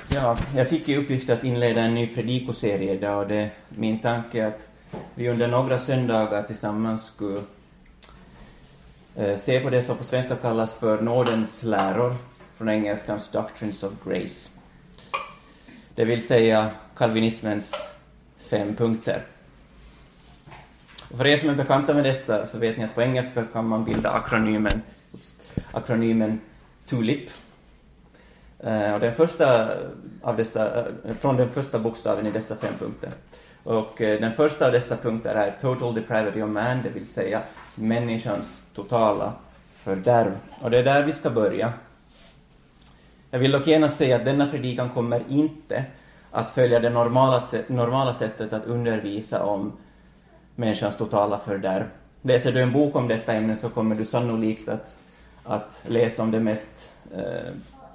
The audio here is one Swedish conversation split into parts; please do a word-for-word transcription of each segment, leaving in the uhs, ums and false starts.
Ja, jag fick i uppgift att inleda en ny predikoserie idag, och det, min tanke är att vi under några söndagar tillsammans skulle eh, se på det som på svenska kallas för nådens läror, från engelskans Doctrines of Grace. Det vill säga kalvinismens fem punkter. Och för er som är bekanta med dessa så vet ni att på engelska kan man bilda akronymen, akronymen TULIP. Uh, och den första av dessa, uh, från den första bokstaven i dessa fem punkter. Och uh, den första av dessa punkter är Total Depravity of Man, det vill säga människans totala fördärv. Och det är där vi ska börja. Jag vill dock gärna säga att denna predikan kommer inte att följa det normala, normala sättet att undervisa om människans totala fördärv. Läser du en bok om detta ämne så kommer du sannolikt att, att läsa om det mest uh,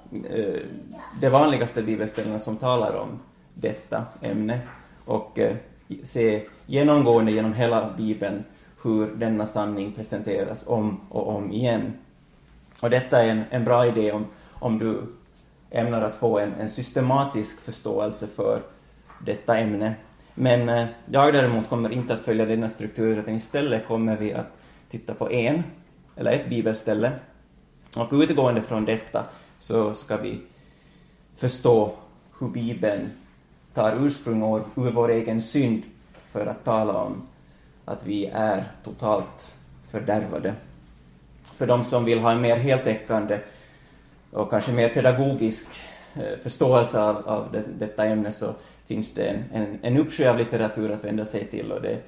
det vanligaste bibelställena som talar om detta ämne, och eh, se genomgående genom hela Bibeln hur denna sanning presenteras om och om igen. Och detta är en, en bra idé om, om du ämnar att få en, en systematisk förståelse för detta ämne. Men eh, jag däremot kommer inte att följa denna struktur, utan istället kommer vi att titta på en eller ett bibelställe, och utgående från detta så ska vi förstå hur Bibeln tar ursprung ur vår egen synd för att tala om att vi är totalt fördärvade. För de som vill ha en mer heltäckande och kanske mer pedagogisk förståelse av, av det, detta ämne så finns det en, en, en uppsjö av litteratur att vända sig till, och det,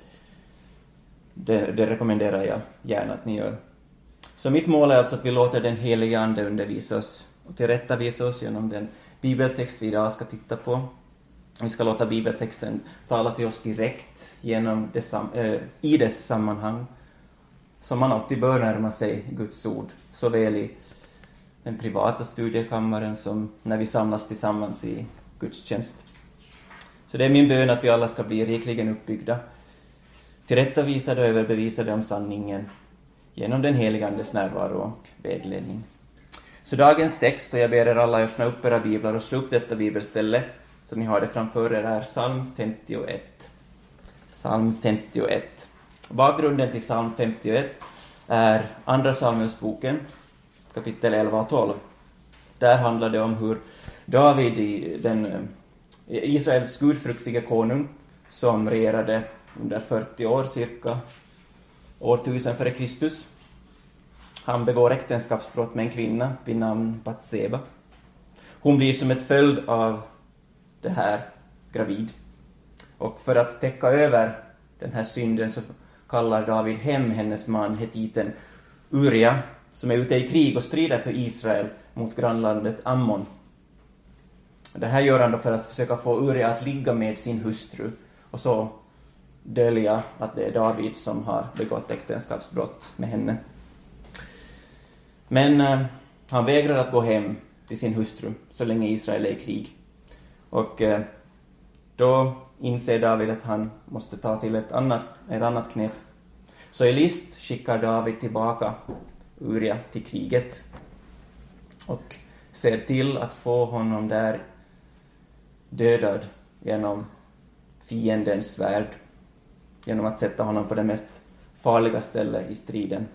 det, det rekommenderar jag gärna att ni gör. Så mitt mål är alltså att vi låter den heliga ande undervisa oss och tillrättavisa oss genom den bibeltext vi idag ska titta på. Vi ska låta bibeltexten tala till oss direkt genom det sam- äh, i dess sammanhang, som man alltid bör närma sig Guds ord, såväl i den privata studiekammaren som när vi samlas tillsammans i gudstjänst. Så det är min bön att vi alla ska bli rikligen uppbyggda, tillrättavisade och överbevisade om sanningen genom den heliga andes närvaro och vägledning. Så dagens text, och jag ber er alla öppna upp era biblar och slå upp detta bibelställe så ni har det framför er, är psalm femtioett. Psalm femtioett. Bakgrunden till psalm femtioett är andra Samuelsboken, kapitel elva och tolv. Där handlar det om hur David, den Israels gudfruktige konung, som regerade under fyrtio år cirka, årtusen före Kristus, han begår äktenskapsbrott med en kvinna vid namn Batseba. Hon blir som ett följd av det här gravid. Och för att täcka över den här synden så kallar David hem hennes man, hetiten Uria, som är ute i krig och strider för Israel mot grannlandet Ammon. Det här gör han då för att försöka få Uria att ligga med sin hustru och så dölja att det är David som har begått äktenskapsbrott med henne. Men eh, han vägrar att gå hem till sin hustru så länge Israel är i krig. Och eh, då inser David att han måste ta till ett annat, ett annat knep. Så i list skickar David tillbaka Uria till kriget och ser till att få honom där dödad genom fiendens svärd, genom att sätta honom på det mest farliga stället i striden.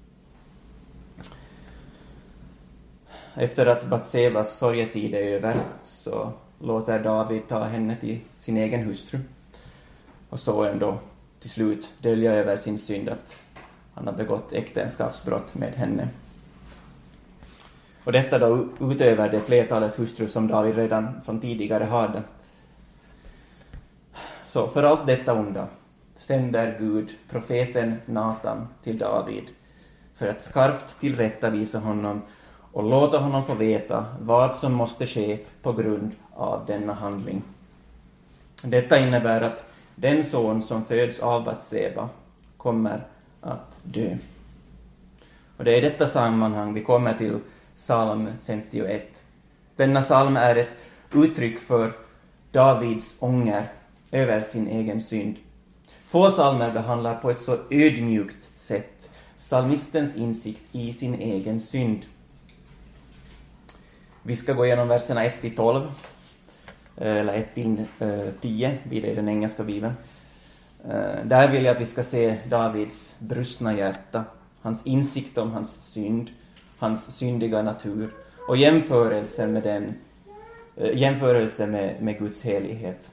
Efter att Batsebas sorgetid är över så låter David ta henne till sin egen hustru och så ändå till slut dölja över sin synd att han har begått äktenskapsbrott med henne. Och detta då utöver det flertalet hustrur som David redan från tidigare hade. Så för allt detta onda sänder Gud profeten Natan till David för att skarpt tillrättavisa honom och låta honom få veta vad som måste ske på grund av denna handling. Detta innebär att den son som föds av Batseba kommer att dö. Och det är i detta sammanhang vi kommer till psalm femtioett. Denna psalm är ett uttryck för Davids ånger över sin egen synd. Få psalmer behandlar på ett så ödmjukt sätt psalmistens insikt i sin egen synd. Vi ska gå igenom verserna ett till tolv eller ett till tio blir det i den engelska bibeln. Där vill jag att vi ska se Davids brustna hjärta, hans insikt om hans synd, hans syndiga natur och jämförelse med den jämförelse med, med Guds helighet.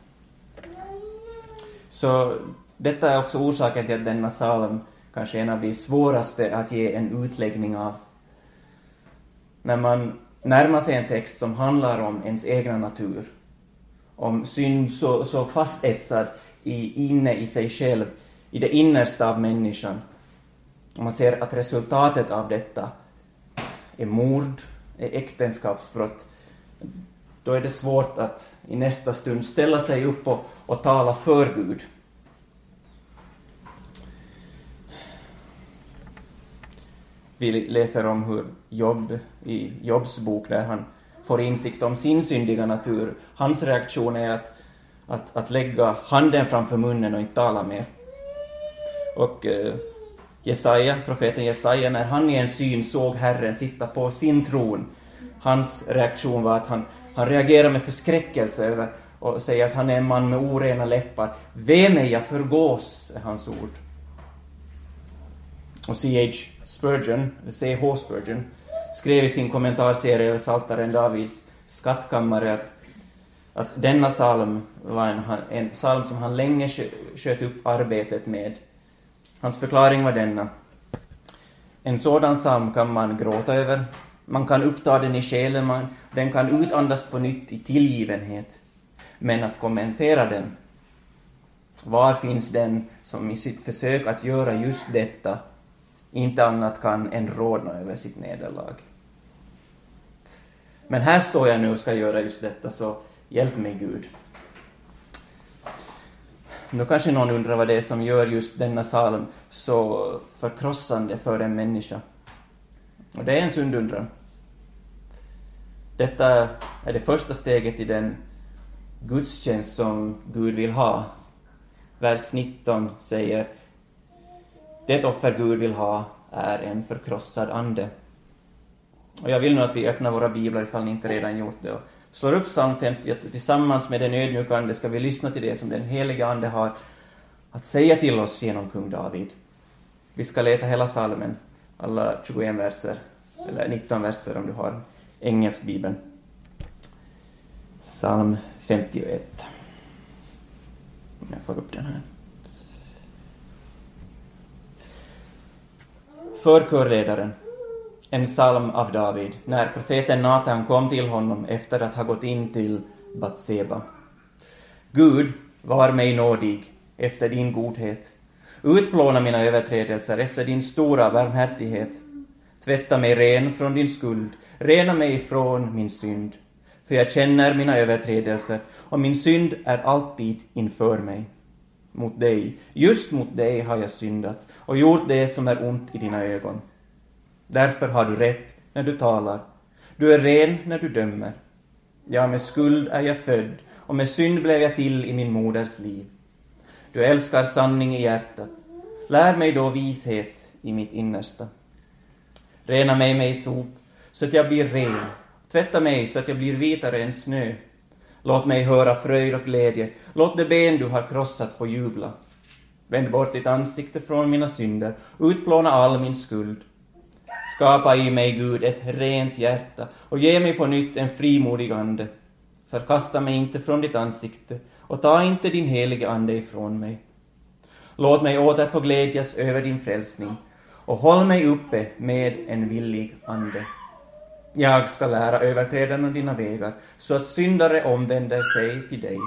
Så detta är också orsaken till att denna psalm kanske är en av de svåraste att ge en utläggning av. När man närmar sig en text som handlar om ens egna natur, om synd så, så fastetsad i, inne i sig själv, i det innersta av människan. Och man ser att resultatet av detta är mord, är äktenskapsbrott. Då är det svårt att i nästa stund ställa sig upp och, och tala för Gud. Vi läser om hur Jobb i Jobbs bok, där han får insikt om sin syndiga natur. Hans reaktion är att, att, att lägga handen framför munnen och inte tala mer. Och eh, Jesaja, profeten Jesaja, när han i en syn såg Herren sitta på sin tron, hans reaktion var att han, han reagerar med förskräckelse över och säger att han är en man med orena läppar. Ve mig, jag förgås, är hans ord. Och C H Spurgeon, C H Spurgeon, skrev i sin kommentarserie över Psaltaren Davids skattkammare att, att denna psalm var en, en psalm som han länge sköt upp arbetet med. Hans förklaring var denna: en sådan psalm kan man gråta över, man kan uppta den i själen, man, den kan utandas på nytt i tillgivenhet. Men att kommentera den, var finns den som i sitt försök att göra just detta inte annat kan än rodna över sitt nederlag? Men här står jag nu och ska göra just detta, så hjälp mig Gud. Nu kanske någon undrar vad det är som gör just denna psalm så förkrossande för en människa. Och det är en sund undran. Detta är det första steget i den gudstjänst som Gud vill ha. Vers nitton säger: det offer Gud vill ha är en förkrossad ande. Och jag vill nu att vi öppnar våra biblar ifall ni inte redan gjort det och slår upp psalm femtioett. Tillsammans med den ödmjuka ande ska vi lyssna till det som den heliga ande har att säga till oss genom kung David. Vi ska läsa hela psalmen, alla tjugoen verser, eller nitton verser om du har engelsk bibel. Psalm femtioett. Jag får upp den här. För körledaren, en psalm av David, när profeten Natan kom till honom efter att ha gått in till Batseba. Gud, var mig nådig efter din godhet. Utplåna mina överträdelser efter din stora barmhärtighet. Tvätta mig ren från din skuld, rena mig från min synd. För jag känner mina överträdelser och min synd är alltid inför mig. Mot dig, just mot dig har jag syndat och gjort det som är ont i dina ögon. Därför har du rätt när du talar. Du är ren när du dömer. Ja, med skuld är jag född och med synd blev jag till i min moders liv. Du älskar sanning i hjärtat. Lär mig då vishet i mitt innersta. Rena mig med sop så att jag blir ren. Tvätta mig så att jag blir vitare än snö. Låt mig höra fröjd och glädje. Låt det ben du har krossat få jubla. Vänd bort ditt ansikte från mina synder. Utplåna all min skuld. Skapa i mig, Gud, ett rent hjärta och ge mig på nytt en frimodig ande. Förkasta mig inte från ditt ansikte och ta inte din heliga ande ifrån mig. Låt mig åter få glädjas över din frälsning och håll mig uppe med en villig ande. Jag ska lära överträdarna dina vägar så att syndare omvänder sig till dig.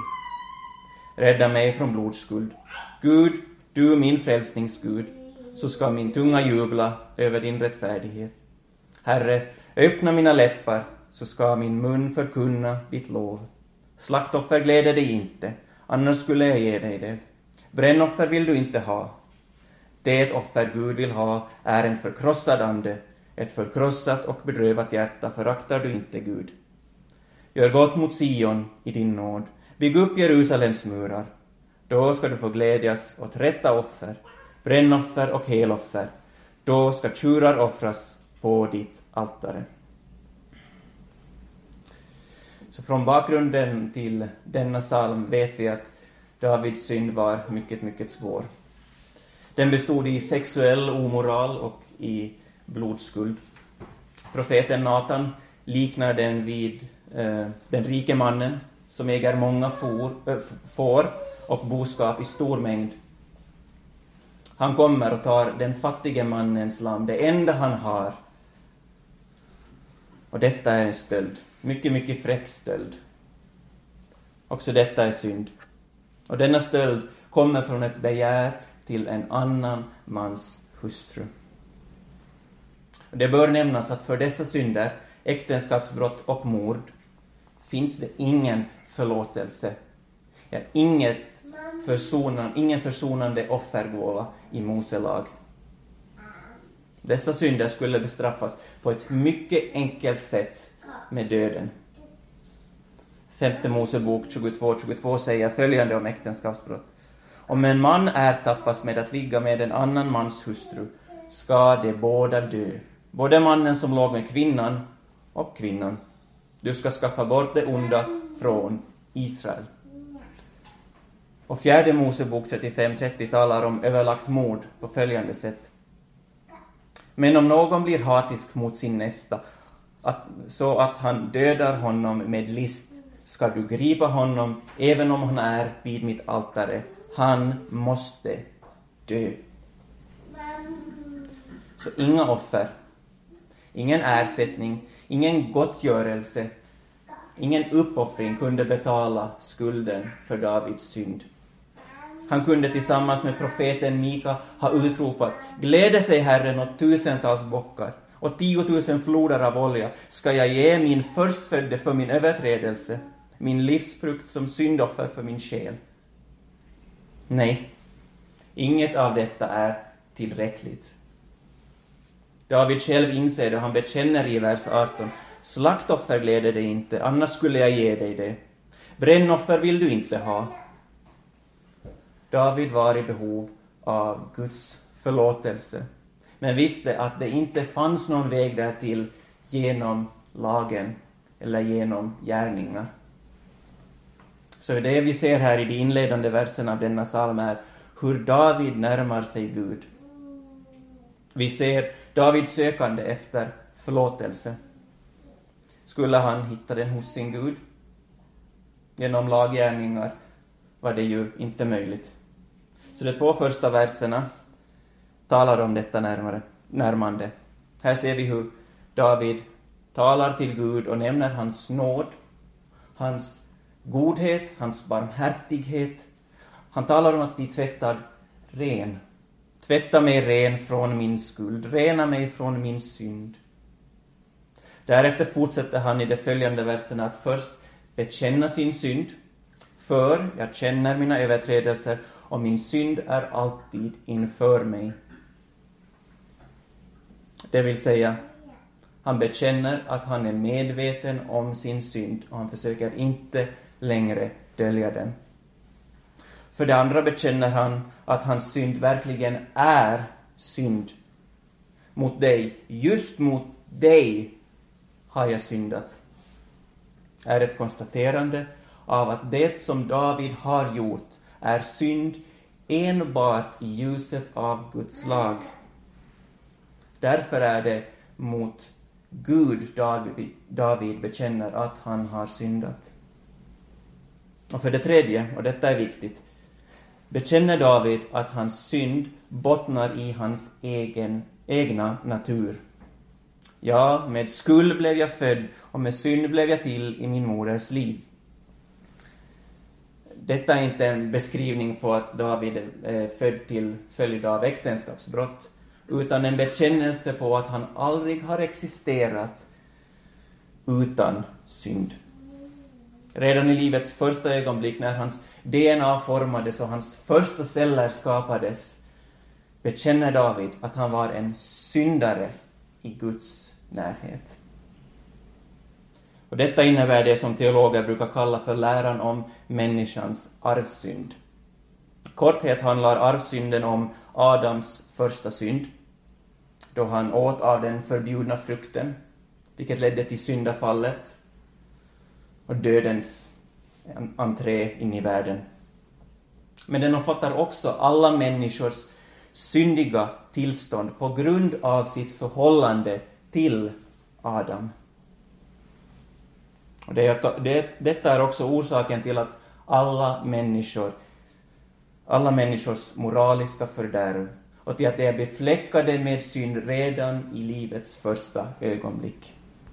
Rädda mig från blodskuld. Gud, du min frälsningsgud, så ska min tunga jubla över din rättfärdighet. Herre, öppna mina läppar så ska min mun förkunna ditt lov. Slaktoffer gläder dig inte, annars skulle jag ge dig det. Brännoffer vill du inte ha. Det offer Gud vill ha är en förkrossad ande. Ett förkrossat och bedrövat hjärta föraktar du inte, Gud. Gör gott mot Sion i din nåd. Bygg upp Jerusalems murar. Då ska du få glädjas åt rätta offer, brännoffer och heloffer. Då ska tjurar offras på ditt altare. Så från bakgrunden till denna psalm vet vi att Davids synd var mycket, mycket svår. Den bestod i sexuell omoral och i blodskuld. Profeten Natan liknar den vid eh, den rike mannen som äger många får, äh, får och boskap i stor mängd. Han kommer och tar den fattige mannens lamm, det enda han har. Och detta är en stöld. Mycket, mycket fräck stöld. Också detta är synd. Och denna stöld kommer från ett begär till en annan mans hustru. Det bör nämnas att för dessa synder, äktenskapsbrott och mord, finns det ingen förlåtelse. Ja, inget försonan, ingen försonande offergåva i Mose lag. Dessa synder skulle bestraffas på ett mycket enkelt sätt med döden. Femte Mosebok tjugotvå tjugotvå säger följande om äktenskapsbrott. Om en man ertappas med att ligga med en annan mans hustru, ska de båda dö. Både mannen som låg med kvinnan och kvinnan. Du ska skaffa bort det onda från Israel. Och fjärde Mosebok trettiofem trettio talar om överlagt mord på följande sätt. Men om någon blir hatisk mot sin nästa, att, så att han dödar honom med list, ska du gripa honom även om han är vid mitt altare. Han måste dö. Så inga offer, ingen ersättning, ingen gottgörelse, ingen uppoffring kunde betala skulden för Davids synd. Han kunde tillsammans med profeten Mika ha utropat: gläder sig Herren åt tusentals bockar och tiotusen floder av olja ska jag ge min förstfödde för min överträdelse, min livsfrukt som syndoffer för min själ. Nej, inget av detta är tillräckligt. David själv inser det, han bekänner i vers arton: slaktoffer gläder dig inte, annars skulle jag ge dig det. Brännoffer vill du inte ha. David var i behov av Guds förlåtelse, men visste att det inte fanns någon väg därtill genom lagen eller genom gärningar. Så det vi ser här i de inledande verserna av denna psalm är hur David närmar sig Gud. Vi ser David sökande efter förlåtelse. Skulle han hitta den hos sin Gud? Genom laggärningar var det ju inte möjligt. Så de två första verserna talar om detta närmare, närmande. Här ser vi hur David talar till Gud och nämner hans nåd, hans godhet, hans barmhärtighet. Han talar om att bli tvättad ren. Tvätta mig ren från min skuld, rena mig från min synd. Därefter fortsätter han i de följande verserna att först bekänna sin synd. För jag känner mina överträdelser och min synd är alltid inför mig. Det vill säga, han bekänner att han är medveten om sin synd och han försöker inte längre dölja den. För det andra bekänner han att hans synd verkligen är synd mot dig. Just mot dig har jag syndat. Är ett konstaterande av att det som David har gjort är synd enbart i ljuset av Guds lag. Därför är det mot Gud David, David bekänner att han har syndat. Och för det tredje, och detta är viktigt, bekänner David att hans synd bottnar i hans egen, egna natur. Ja, med skuld blev jag född och med synd blev jag till i min moders liv. Detta är inte en beskrivning på att David är född till följd av äktenskapsbrott, utan en bekännelse på att han aldrig har existerat utan synd. Redan i livets första ögonblick när hans D N A formades och hans första celler skapades bekänner David att han var en syndare i Guds närhet. Och detta innebär det som teologer brukar kalla för läran om människans arvsynd. Korthet handlar arvsynden om Adams första synd, då han åt av den förbjudna frukten, vilket ledde till syndafallet. och dödens entré in i världen. Men den omfattar också alla människors syndiga tillstånd på grund av sitt förhållande till Adam. Och det är, det, detta är också orsaken till att alla människor, alla människors moraliska fördärv och till att de är befläckade med synd redan i livets första ögonblick.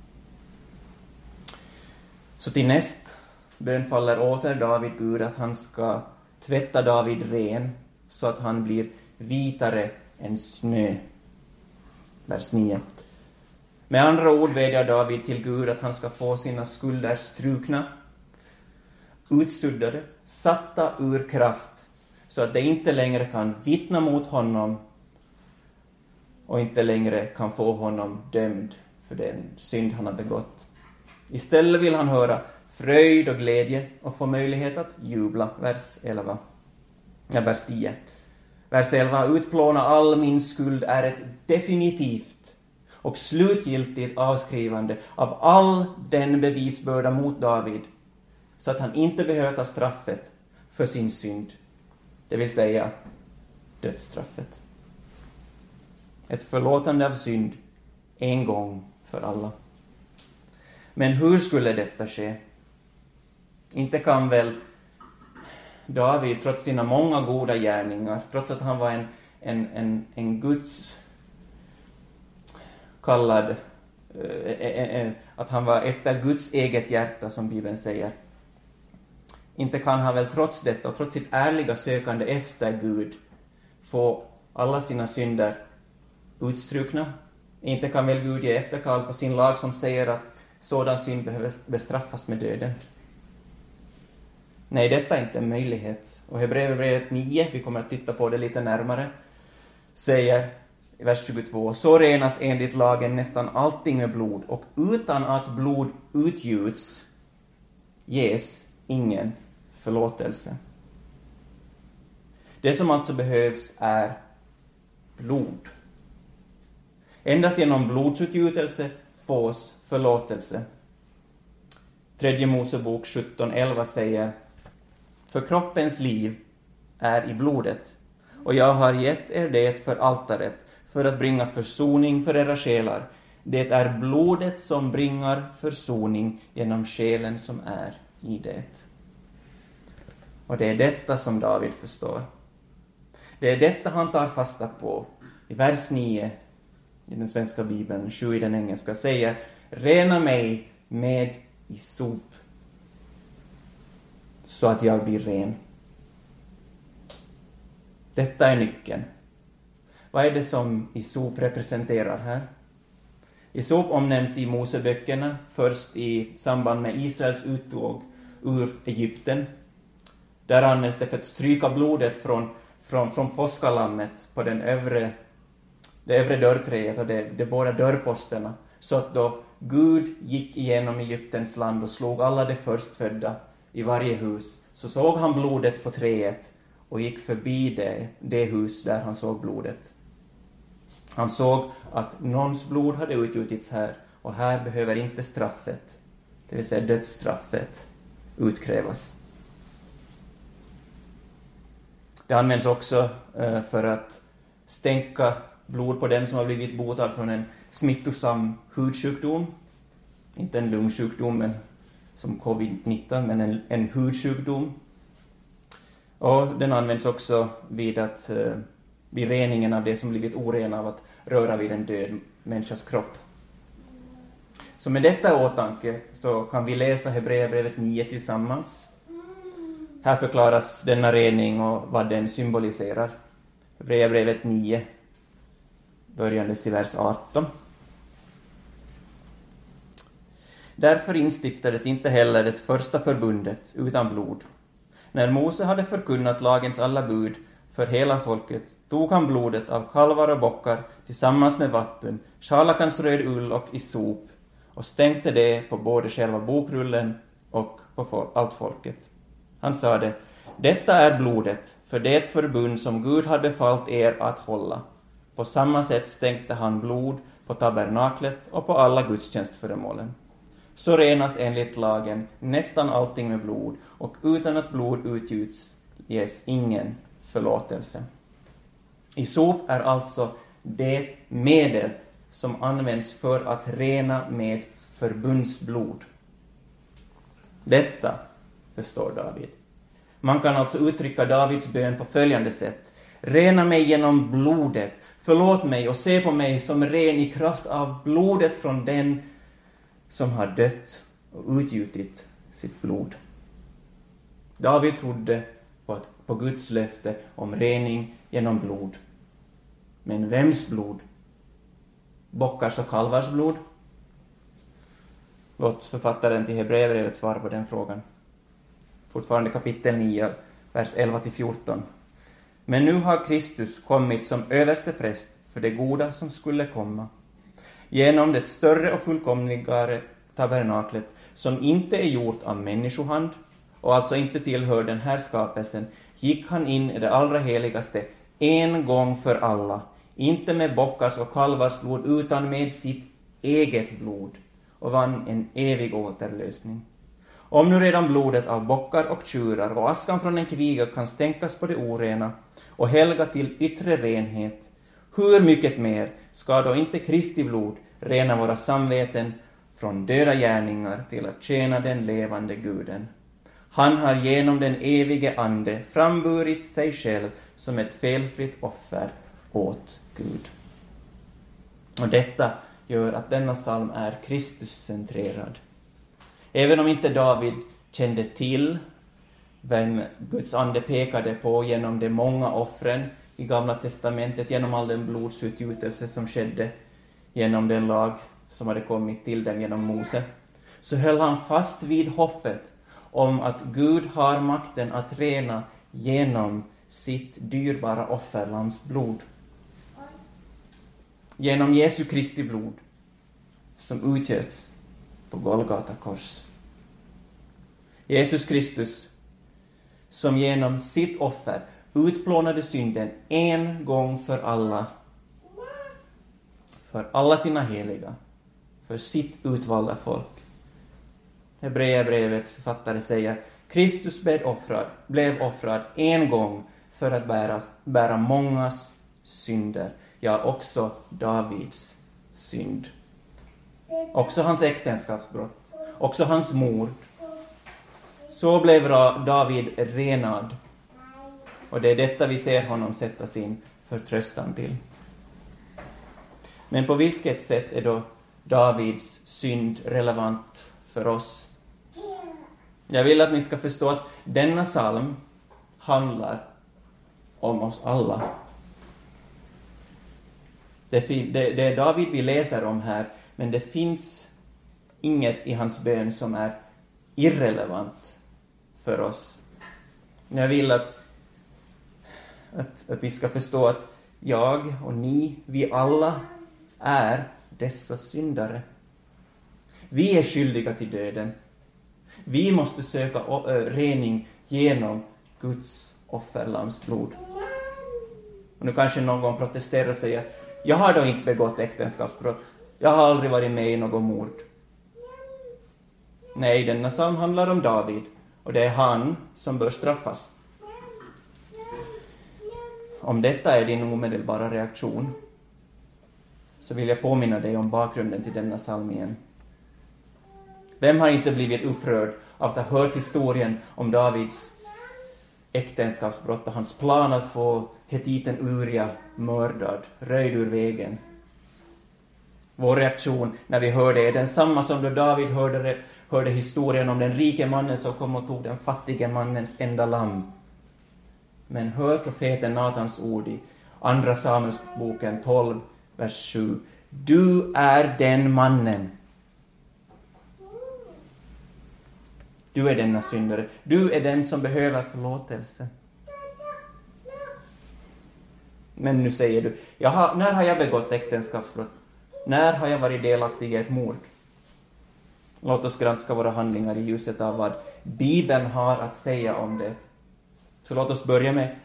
Så till näst bönfaller åter David Gud att han ska tvätta David ren så att han blir vitare än snö. Vers nio. Med andra ord vädjar David till Gud att han ska få sina skulder strukna, utsuddade, satta ur kraft så att det inte längre kan vittna mot honom och inte längre kan få honom dömd för den synd han har begått. Istället vill han höra fröjd och glädje och få möjlighet att jubla. Vers elva. Ja, vers tio. Vers elva. Utplåna all min skuld är ett definitivt och slutgiltigt avskrivande av all den bevisbörda mot David så att han inte behöver ta straffet för sin synd. Det vill säga dödsstraffet. Ett förlåtande av synd en gång för alla. Men hur skulle detta ske? Inte kan väl David, trots sina många goda gärningar, trots att han var en, en, en, en Guds kallad, eh, att han var efter Guds eget hjärta, som Bibeln säger. Inte kan han väl trots detta och trots sitt ärliga sökande efter Gud få alla sina synder utstrukna. Inte kan väl Gud ge efterkall på sin lag som säger att sådan synd behöver bestraffas med döden. Nej, detta är inte en möjlighet. Och Hebreerbrevet nio, vi kommer att titta på det lite närmare, säger i vers tjugotvå: så renas enligt lagen nästan allting med blod, och utan att blod utgjuts ges ingen förlåtelse. Det som alltså behövs är blod. Endast genom blodsutgjutelse fås förlåtelse. Tredje Mosebok sjutton elva säger: för kroppens liv är i blodet, och jag har gett er det för altaret, för att bringa försoning för era själar. Det är blodet som bringar försoning genom själen som är i det. Och det är detta som David förstår. Det är detta han tar fasta på. I vers nio i den svenska bibeln, sju i den engelska, säger: rena mig med isop så att jag blir ren. Detta är nyckeln. Vad är det som isop representerar här? Isop omnämns i Moseböckerna först i samband med Israels uttåg ur Egypten. Där används det för att stryka blodet från, från, från påskalammet på den övre, det övre dörrträet och de, de båda dörrposterna. Så att då Gud gick igenom Egyptens land och slog alla de förstfödda i varje hus, så såg han blodet på träet och gick förbi det, det hus där han såg blodet. Han såg att någons blod hade utgjutits här, och här behöver inte straffet, det vill säga dödsstraffet, utkrävas. Det används också för att stänka blod på den som har blivit botad från en smittosam hudsjukdom. Inte en lungsjukdom men, som covid nitton, men en, en hudsjukdom. Och den används också vid, att, vid reningen av det som blivit orena av att röra vid en död människas kropp. Så med detta i åtanke så kan vi läsa Hebreerbrevet nio tillsammans. Här förklaras denna rening och vad den symboliserar. Hebreerbrevet nio, börjandes i vers arton. Därför instiftades inte heller det första förbundet utan blod. När Mose hade förkunnat lagens alla bud för hela folket tog han blodet av kalvar och bockar tillsammans med vatten, scharlakans röd ull och isop och stänkte det på både själva bokrullen och på allt folket. Han sade: detta är blodet för det förbund som Gud har befallt er att hålla. På samma sätt stänkte han blod på tabernaklet och på alla gudstjänstföremålen. så renas enligt lagen nästan allting med blod, och utan att blod utgjuts ges ingen förlåtelse. Isop är alltså det medel som används för att rena med förbundsblod. Detta förstår David. Man kan alltså uttrycka Davids bön på följande sätt: rena mig genom blodet, förlåt mig och se på mig som ren i kraft av blodet från den som har dött och utgjutit sitt blod. David trodde på, att, på Guds löfte om rening genom blod. Men vems blod? Bockars och kalvars blod? Låt författaren till Hebreerbrevet svara på den frågan. Fortfarande kapitel nio, vers elva till fjorton. Men nu har Kristus kommit som överste präst för det goda som skulle komma. Genom det större och fullkomligare tabernaklet, som inte är gjort av människohand och alltså inte tillhör den här skapelsen, gick han in i det allra heligaste en gång för alla, inte med bockars och kalvars blod utan med sitt eget blod, och vann en evig återlösning. Om nu redan blodet av bockar och tjurar och askan från en kviga kan stänkas på det orena och helga till yttre renhet, hur mycket mer ska då inte Kristi blod rena våra samveten från döda gärningar till att tjäna den levande Guden? Han har genom den evige ande framburit sig själv som ett felfritt offer åt Gud. Och detta gör att denna psalm är Kristuscentrerad. Även om inte David kände till vem Guds ande pekade på genom de många offren i Gamla testamentet, genom all den blodsutgjutelse som skedde genom den lag som hade kommit till dem genom Mose, så höll han fast vid hoppet om att Gud har makten att rena genom sitt dyrbara offerlams blod. Genom Jesu Kristi blod som utgöts på Golgata kors. Jesus Kristus som genom sitt offer utplånade synden en gång för alla, för alla sina heliga, för sitt utvalda folk. Hebreerbrevets författare säger: Kristus blev offrad, blev offrad en gång för att bäras, bära mångas synder, ja också Davids synd. Också hans äktenskapsbrott, också hans mord. Så blev David renad. Och det är detta vi ser honom sätta sin förtröstan till. Men på vilket sätt är då Davids synd relevant för oss? Jag vill att ni ska förstå att denna psalm handlar om oss alla. Det, det, det är David vi läser om här, men det finns inget i hans bön som är irrelevant för oss. Jag vill att, att, att vi ska förstå att jag och ni, vi alla är dessa syndare. Vi är skyldiga till döden. Vi måste söka rening genom Guds offerlams blod. Och nu kanske någon protesterar och säger: jag har då inte begått äktenskapsbrott. Jag har aldrig varit med i något mord. Nej, denna psalm handlar om David. Och det är han som bör straffas. Om detta är din omedelbara reaktion, så vill jag påminna dig om bakgrunden till denna psalm igen. Vem har inte blivit upprörd av att ha hört historien om Davids äktenskapsbrott och hans plan att få hetiten Uria mördad, röjd ur vägen? Vår reaktion när vi hör det är densamma som då David hörde, hörde historien om den rike mannen som kom och tog den fattige mannens enda lamm. Men hör profeten Natans ord i andra Samuelsboken tolv, vers sju. Du är den mannen. Du är denna syndare. Du är den som behöver förlåtelse. Men nu säger du: Jaha, när har jag begått äktenskapsbrott? När har jag varit delaktig i ett mord? Låt oss granska våra handlingar i ljuset av vad Bibeln har att säga om det. Så låt oss börja med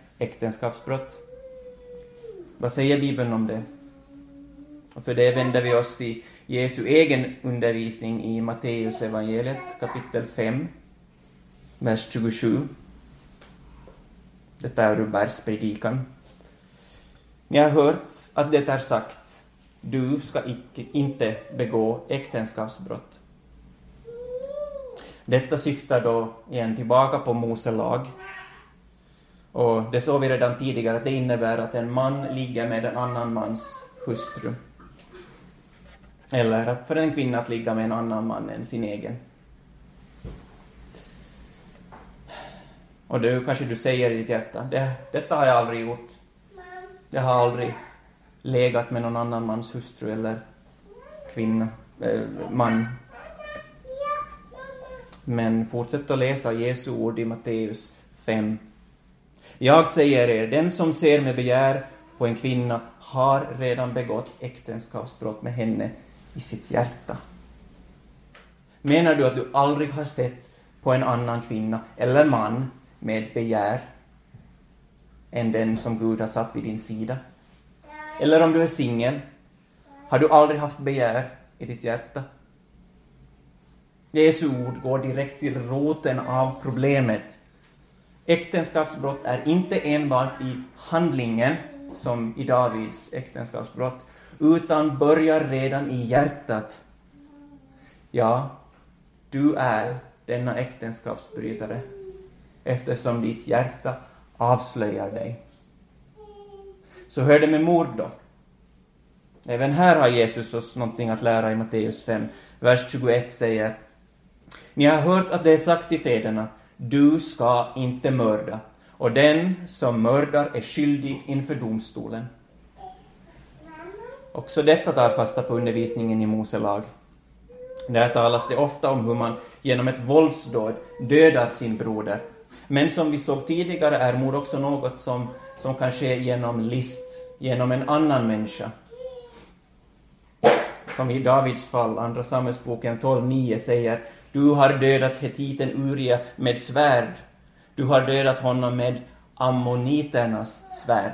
äktenskapsbrott. Vad säger Bibeln om det? Och för det vänder vi oss till Jesu egen undervisning i Matteus evangeliet kapitel fem, vers tjugosju. Detta är ur bergspredikan. Ni har hört att det är sagt, du ska icke, inte begå äktenskapsbrott. Detta syftar då igen tillbaka på Mose lag. Och det såg vi redan tidigare att det innebär att en man ligger med en annan mans hustru. Eller att för en kvinna att ligga med en annan man än sin egen. Och då kanske du säger i ditt hjärta, det, detta har jag aldrig gjort. Jag har aldrig legat med någon annan mans hustru eller kvinna, äh, man. Men fortsätt att läsa Jesu ord i Matteus fem. Jag säger er, den som ser med begär på en kvinna har redan begått äktenskapsbrott med henne i sitt hjärta. Menar du att du aldrig har sett på en annan kvinna eller man med begär än den som Gud har satt vid din sida? Eller om du är singel, har du aldrig haft begär i ditt hjärta? Jesu ord går direkt till roten av problemet. Äktenskapsbrott är inte enbart i handlingen som i Davids äktenskapsbrott, utan börjar redan i hjärtat. Ja, du är denna äktenskapsbrytare eftersom ditt hjärta avslöjar dig. Så hör det med mord då. Även här har Jesus oss någonting att lära i Matteus fem. Vers tjugoett säger: Ni har hört att det är sagt till fäderna, du ska inte mörda. Och den som mördar är skyldig inför domstolen. Också detta tar fasta på undervisningen i Mose lag. Där talas det ofta om hur man genom ett våldsdåd dödar sin broder. Men som vi såg tidigare är mord också något som, som kan ske genom list, genom en annan människa. Som i Davids fall, andra Samuelsboken tolv nio säger: Du har dödat hetiten Uria med svärd. Du har dödat honom med ammoniternas svärd.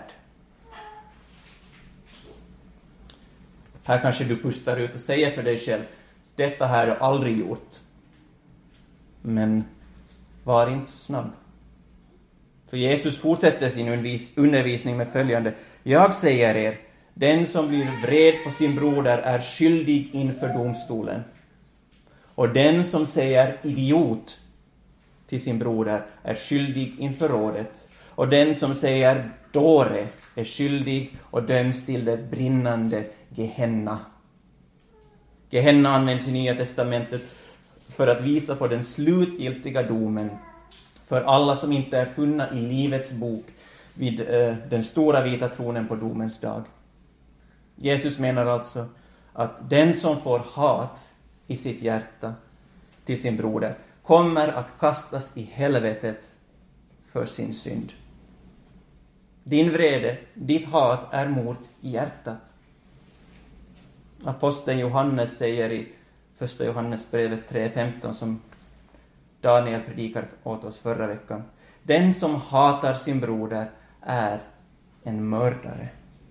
Här kanske du pustar ut och säger för dig själv: Detta har jag aldrig gjort. Men var inte så snabb. För Jesus fortsätter sin undervisning med följande: Jag säger er, den som blir vred på sin broder är skyldig inför domstolen. Och den som säger idiot till sin broder är skyldig inför rådet. Och den som säger dåre är skyldig och döms till det brinnande Gehenna. Gehenna används i Nya testamentet för att visa på den slutgiltiga domen för alla som inte är funna i livets bok vid eh, den stora vita tronen på domens dag. Jesus menar alltså att den som får hat i sitt hjärta till sin broder kommer att kastas i helvetet för sin synd. Din vrede, ditt hat är mord i hjärtat. Aposteln Johannes säger i första Johannesbrevet tre femton, som Daniel predikade åt oss förra veckan: Den som hatar sin broder är en mördare.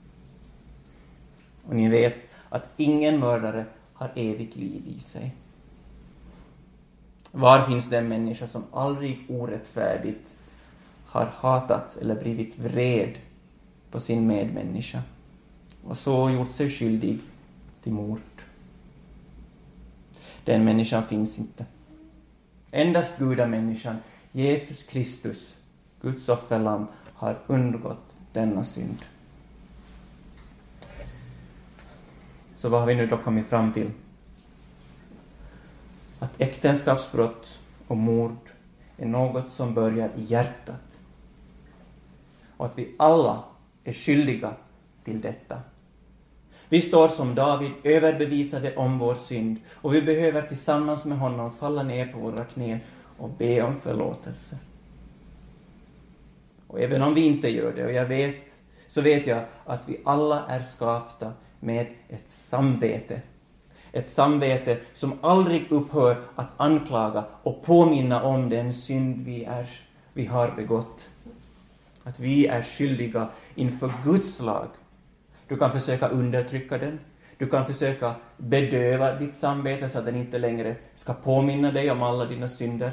Och ni vet att ingen mördare har evigt liv i sig. Var finns den människa som aldrig orättfärdigt har hatat eller blivit vred på sin medmänniska och så gjort sig skyldig till mord? Den människan finns inte. Endast gudamänniskan, Jesus Kristus, Guds offerlamm, har undgått denna synd. Så vad har vi nu då kommit fram till? Att äktenskapsbrott och mord är något som börjar i hjärtat. Och att vi alla är skyldiga till detta. Vi står som David överbevisade om vår synd, och vi behöver tillsammans med honom falla ner på våra knän och be om förlåtelse. Och även om vi inte gör det, och jag vet, så vet jag att vi alla är skapta med ett samvete. Ett samvete som aldrig upphör att anklaga och påminna om den synd vi, är, vi har begått. Att vi är skyldiga inför Guds lag. Du kan försöka undertrycka den. Du kan försöka bedöva ditt samvete så att den inte längre ska påminna dig om alla dina synder.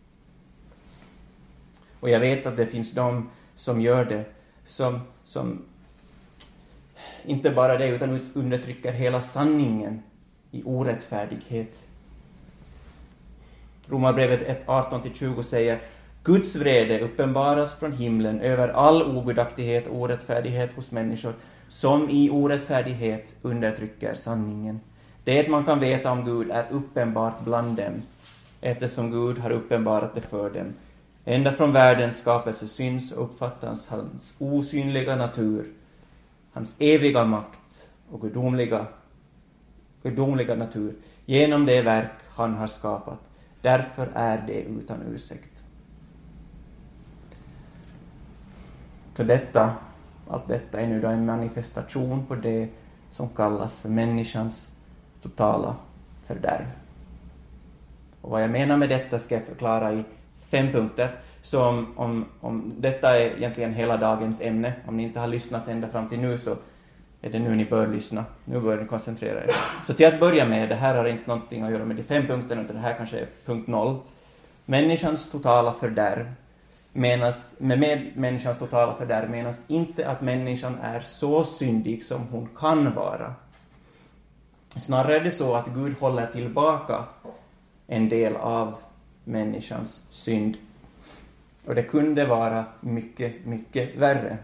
Och jag vet att det finns de som gör det, som, som inte bara det utan undertrycker hela sanningen i orättfärdighet. Romarbrevet ett arton till tjugo säger: Guds vrede uppenbaras från himlen över all ogudaktighet och orättfärdighet hos människor som i orättfärdighet undertrycker sanningen. Det man kan veta om Gud är uppenbart bland dem, eftersom Gud har uppenbarat det för dem. Ända från världens skapelse syns och uppfattas hans osynliga natur, hans eviga makt och gudomliga, gudomliga natur genom det verk han har skapat. Därför är det utan ursäkt. Så detta, allt detta är nu då en manifestation på det som kallas för människans totala fördärv. Och vad jag menar med detta ska jag förklara i fem punkter. Så om, om, om detta är egentligen hela dagens ämne, om ni inte har lyssnat ända fram till nu så är det nu ni bör lyssna. Nu bör ni koncentrera er. Så till att börja med, det här har inte någonting att göra med de fem punkterna, utan det här kanske är punkt noll. Människans totala fördärv menas, med, med människans totala fördärv menas inte att människan är så syndig som hon kan vara. Snarare är det så att Gud håller tillbaka en del av människans synd. Och det kunde vara mycket, mycket värre.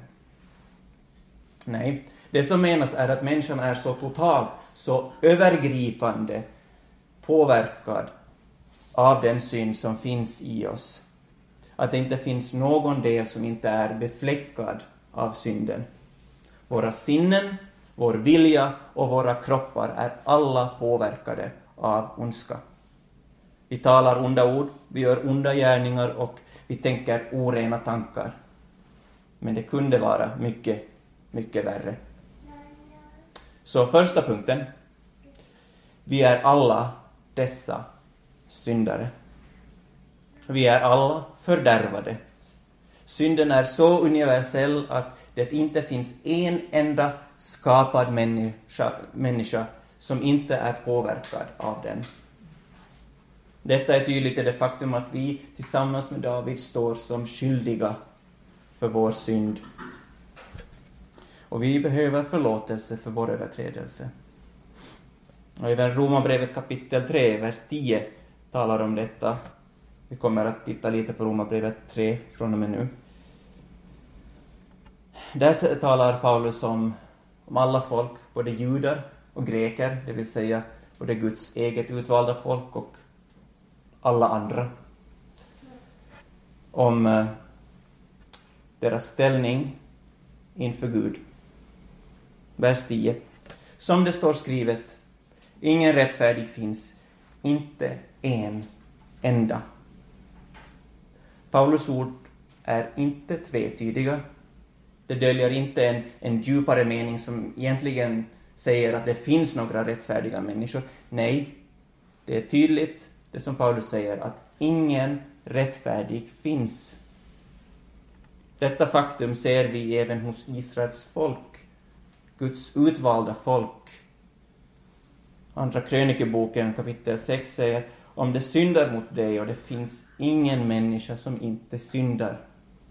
Nej, det som menas är att människan är så totalt, så övergripande påverkad av den synd som finns i oss. Att det inte finns någon del som inte är befläckad av synden. Våra sinnen, vår vilja och våra kroppar är alla påverkade av ondska. Vi talar onda ord, vi gör onda gärningar och vi tänker orena tankar. Men det kunde vara mycket, mycket värre. Så första punkten. Vi är alla dessa syndare. Vi är alla fördärvade. Synden är så universell att det inte finns en enda skapad människa, människa som inte är påverkad av den. Detta är tydligt i det faktum att vi tillsammans med David står som skyldiga för vår synd. Och vi behöver förlåtelse för vår överträdelse. Och även Romarbrevet kapitel tre, vers tio talar om detta. Vi kommer att titta lite på Romarbrevet tre från och med nu. Där talar Paulus om, om alla folk, både judar och greker, det vill säga både Guds eget utvalda folk och alla andra. Om eh, deras ställning inför Gud. Vers tio. Som det står skrivet: ingen rättfärdig finns, inte en enda. Paulus ord är inte tvetydiga. Det döljer inte en, en djupare mening som egentligen säger att det finns några rättfärdiga människor. Nej, det är tydligt det som Paulus säger, att ingen rättfärdig finns. Detta faktum ser vi även hos Israels folk, Guds utvalda folk. Andra krönikeboken kapitel sex säger: om det syndar mot dig, och det finns ingen människa som inte syndar.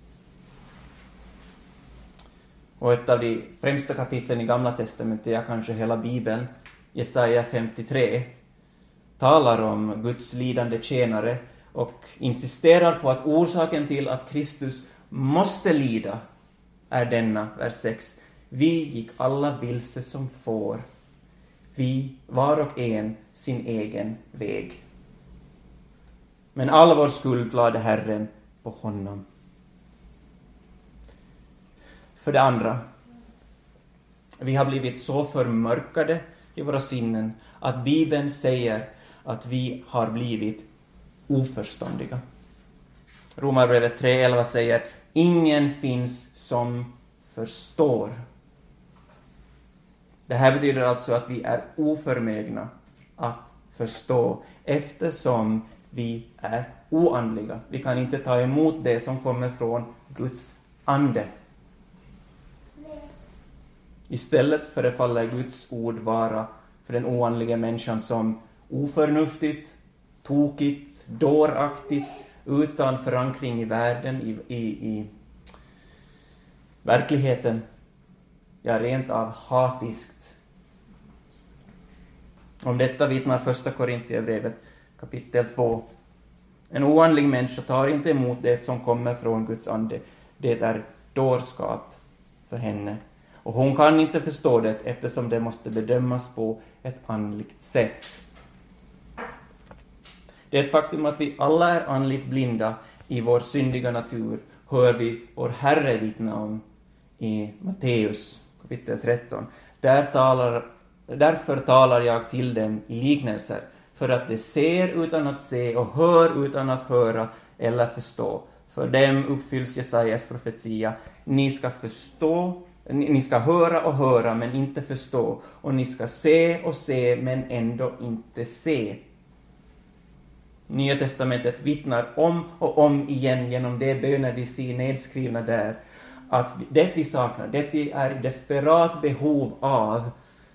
Och ett av de främsta kapitlen i Gamla testamentet är kanske hela Bibeln, Jesaja femtiotre, talar om Guds lidande tjänare och insisterar på att orsaken till att Kristus måste lida är denna, vers sex. Vi gick alla vilse som får. Vi var och en sin egen väg. Men all vår skuld lade Herren på honom. För det andra, vi har blivit så förmörkade i våra sinnen att Bibeln säger att vi har blivit oförståndiga. Romarbrevet tre elva säger: ingen finns som förstår. Det här betyder alltså att vi är oförmögna att förstå, eftersom vi är oandliga. Vi kan inte ta emot det som kommer från Guds ande. Istället förefaller Guds ord vara för den oandliga människan som oförnuftigt, tokigt, dåraktigt, utan förankring i världen, i, i, i verkligheten, ja, rent av hatiskt. Om detta vittnar första Korintierbrevet kapitel två. En oandlig människa tar inte emot det som kommer från Guds ande. Det är dårskap för henne. Och hon kan inte förstå det eftersom det måste bedömas på ett andligt sätt. Det är ett faktum att vi alla är andligt blinda i vår syndiga natur, hör vi vår Herre vittna om i Matteus kapitel tretton. Där talar, därför talar jag till dem i liknelser, för att de ser utan att se och hör utan att höra eller förstå. För dem uppfylls Jesajas profetia. Ni ska förstå, ni, ni ska höra och höra men inte förstå. Och ni ska se och se men ändå inte se. Nya testamentet vittnar om och om igen genom de böner vi ser nedskrivna där, att det vi saknar, det vi är i desperat behov av,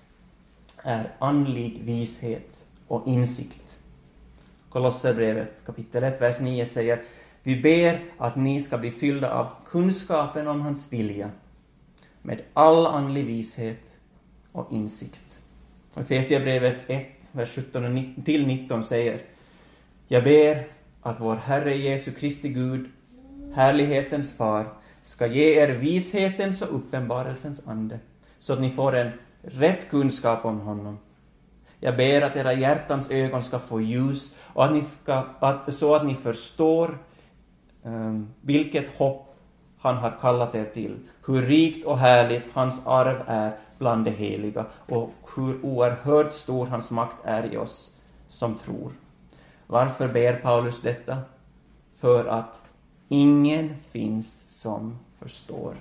är andlig vishet och insikt. Kolosserbrevet kapitel ett, vers nio säger: vi ber att ni ska bli fyllda av kunskapen om hans vilja, med all andlig vishet och insikt. Efesierbrevet ett, vers sjutton till nitton säger: jag ber att vår Herre Jesu Kristi Gud, härlighetens far, ska ge er vishetens och uppenbarelsens ande, så att ni får en rätt kunskap om honom. Jag ber att era hjärtans ögon ska få ljus, och att ni ska, att, så att ni förstår um, vilket hopp han har kallat er till, hur rikt och härligt hans arv är bland de heliga, och hur oerhört stor hans makt är i oss som tror. Varför ber Paulus detta? För att ingen finns som förstår.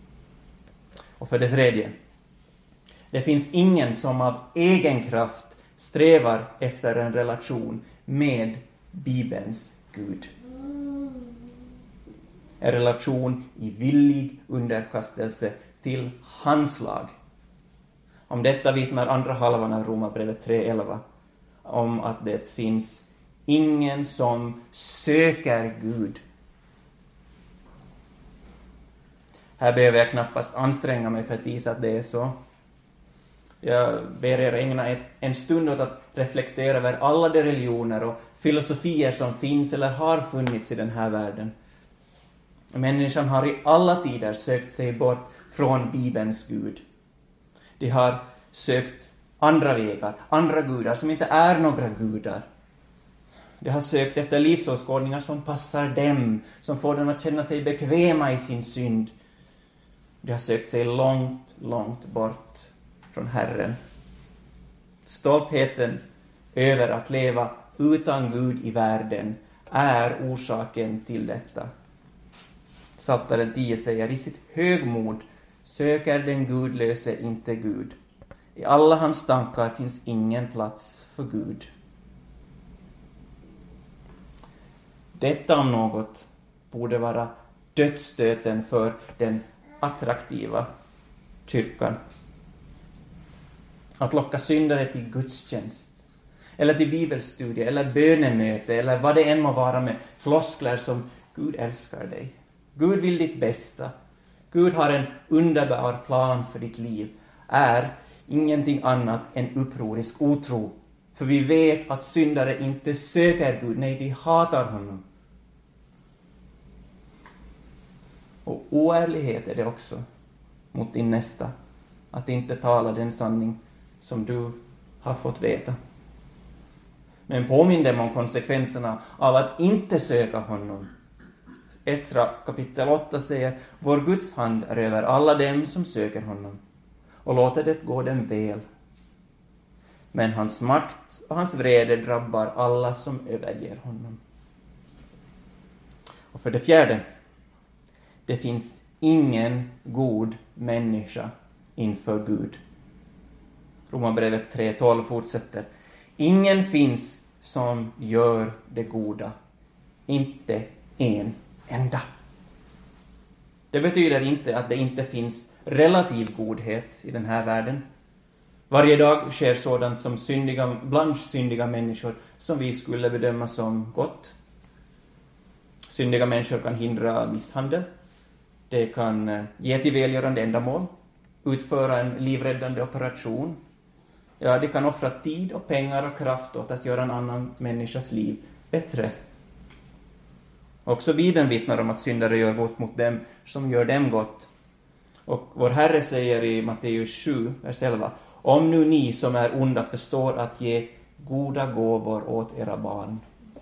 Och för det tredje, det finns ingen som av egen kraft strävar efter en relation med Bibelns Gud. En relation i villig underkastelse till hans lag. Om detta vittnar andra halvan av Romarbrevet tre elva, om att det finns ingen som söker Gud. Här behöver jag knappast anstränga mig för att visa att det är så. Jag ber er ägna ett, en stund åt att reflektera över alla de religioner och filosofier som finns eller har funnits i den här världen. Människan har i alla tider sökt sig bort från Bibelns Gud. De har sökt andra vägar, andra gudar som inte är några gudar. De har sökt efter livsåskådningar som passar dem, som får dem att känna sig bekväma i sin synd. De har sökt sig långt, långt bort från Herren. Stoltheten över att leva utan Gud i världen är orsaken till detta. Psaltaren tio säger: i sitt högmod söker den gudlöse inte Gud. I alla hans tankar finns ingen plats för Gud. Detta om något borde vara dödsstöten för den attraktiva kyrkan. Att locka syndare till gudstjänst, eller till bibelstudie, eller bönemöte, eller vad det än må vara, med floskler som Gud älskar dig, Gud vill ditt bästa, Gud har en underbar plan för ditt liv, är ingenting annat än upprorisk otro. För vi vet att syndare inte söker Gud, nej, de hatar honom. Och oärlighet är det också mot din nästa, att inte tala den sanning som du har fått veta. Men påminn dem om konsekvenserna av att inte söka honom. Esra kapitel åtta säger: vår Guds hand är över alla dem som söker honom, och låter det gå dem väl. Men hans makt och hans vrede drabbar alla som överger honom. Och för det fjärde, det finns ingen god människa inför Gud. Romarbrevet tre tolv fortsätter: ingen finns som gör det goda, inte en enda. Det betyder inte att det inte finns relativ godhet i den här världen. Varje dag sker sådant som syndiga, bland syndiga människor som vi skulle bedöma som gott. Syndiga människor kan hindra misshandel. Det kan ge till välgörande ändamål. Utföra en livräddande operation. Ja, det kan offra tid och pengar och kraft åt att göra en annan människas liv bättre. Också Bibeln vittnar om att syndare gör gott mot dem som gör dem gott. Och vår Herre säger i Matteus sju, vers elva: om nu ni som är onda förstår att ge goda gåvor åt era barn.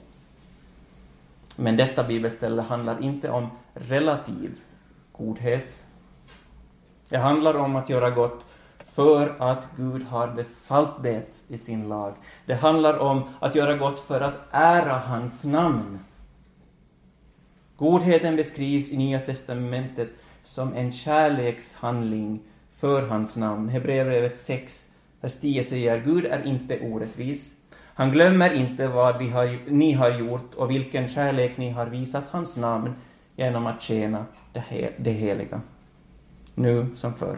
Men detta bibelställe handlar inte om relativ godhet. Det handlar om att göra gott för att Gud har befallt det i sin lag. Det handlar om att göra gott för att ära hans namn. Godheten beskrivs i Nya testamentet som en kärlekshandling för hans namn. Hebreerbrevet sex, vers tio säger: Gud är inte orättvis. Han glömmer inte vad vi har, ni har gjort och vilken kärlek ni har visat hans namn genom att tjäna det, det heliga. Nu som förr.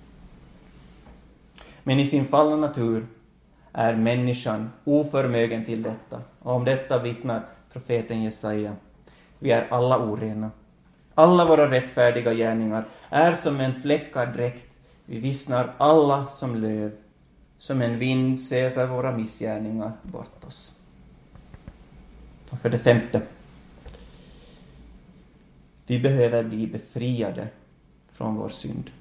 Men i sin fallna natur är människan oförmögen till detta. Och om detta vittnar profeten Jesaja: vi är alla orena. Alla våra rättfärdiga gärningar är som en fläckad dräkt. Vi vissnar alla som löv. Som en vind söker våra missgärningar bort oss. Och för det femte. Vi behöver bli befriade från vår synd.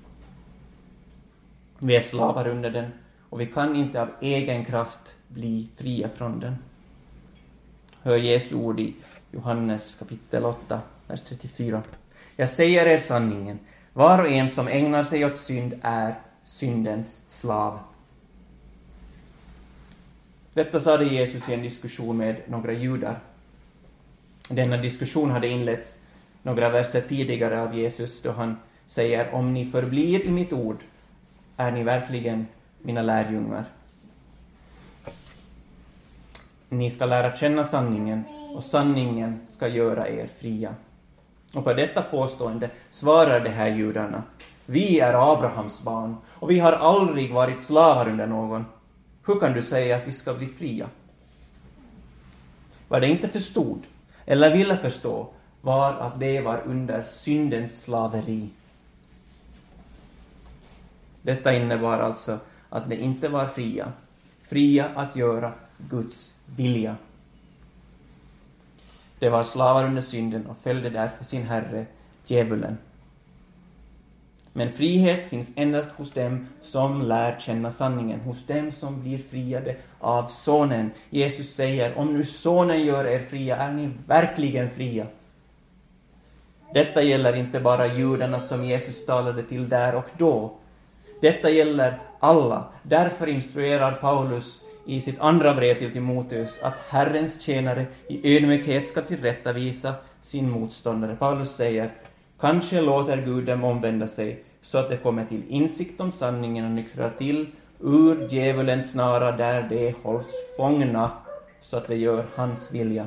Vi är slavar under den och vi kan inte av egen kraft bli fria från den. Hör Jesu ord i Johannes kapitel åtta, vers trettiofyra. Jag säger er sanningen. Var och en som ägnar sig åt synd är syndens slav. Detta sade Jesus i en diskussion med några judar. Denna diskussion hade inletts några verser tidigare av Jesus då han säger: om ni förblir i mitt ord är ni verkligen mina lärjungar. Ni ska lära känna sanningen och sanningen ska göra er fria. Och på detta påstående svarar de här judarna: vi är Abrahams barn och vi har aldrig varit slavar under någon. Hur kan du säga att vi ska bli fria? Vad de inte förstod eller ville förstå var att det var under syndens slaveri. Detta innebar alltså att de inte var fria. Fria att göra Guds vilja. De var slavar under synden och följde därför sin herre, djävulen. Men frihet finns endast hos dem som lär känna sanningen, hos dem som blir friade av sonen. Jesus säger: om nu sonen gör er fria är ni verkligen fria. Detta gäller inte bara judarna som Jesus talade till där och då. Detta gäller alla. Därför instruerar Paulus i sitt andra brev till Timoteus att Herrens tjänare i ödmjukhet ska tillrättavisa sin motståndare. Paulus säger: kanske låter Gud dem omvända sig så att de kommer till insikt om sanningen och nyktrar till ur djävulens snara där de hålls fångna så att de gör hans vilja.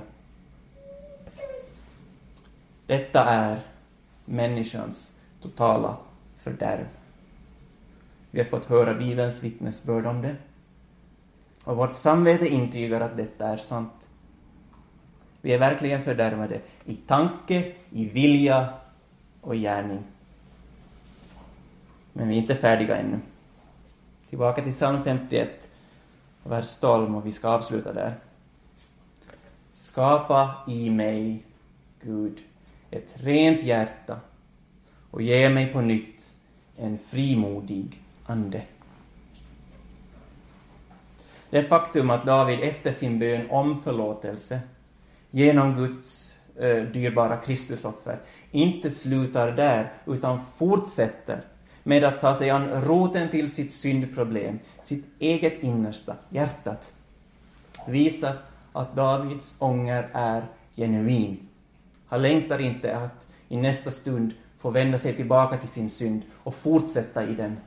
Detta är människans totala fördärv. Vi har fått höra Bibelns vittnesbörd om det. Och vårt samvete intygar att detta är sant. Vi är verkligen fördärvade i tanke, i vilja och gärning. Men vi är inte färdiga ännu. Tillbaka till psalm femtioett, vers tolv, och vi ska avsluta där. Skapa i mig, Gud, ett rent hjärta och ge mig på nytt en frimodig ande. Det faktum att David efter sin bön om förlåtelse genom Guds eh, dyrbara Kristusoffer inte slutar där utan fortsätter med att ta sig an roten till sitt syndproblem, sitt eget innersta, hjärtat, visar att Davids ånger är genuin. Han längtar inte att i nästa stund få vända sig tillbaka till sin synd och fortsätta i den.